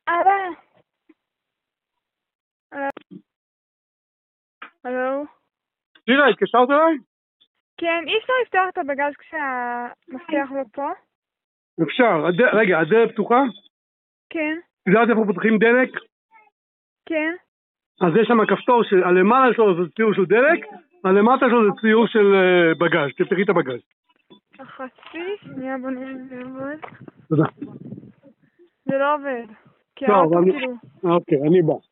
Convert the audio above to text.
הלו? הלו? שירה, התקשרת אליי? כן, אי אפשר לפתוח את הבגז כשהמפתח לא פה? אפשר. רגע, הדלת פתוחה? כן. יודעת איפה פותחים דלק? כן. אז יש שם כפתור שהלמעלה שלו זה ציור של דלק, הלמטה שלו זה ציור של בגז. תפתחי את הבגז. חצי, שנייה בוא נראה אם זה עובד. תודה. זה לא עובד. כי טוב, האוטו אני... כאילו... אוקיי, אני בא.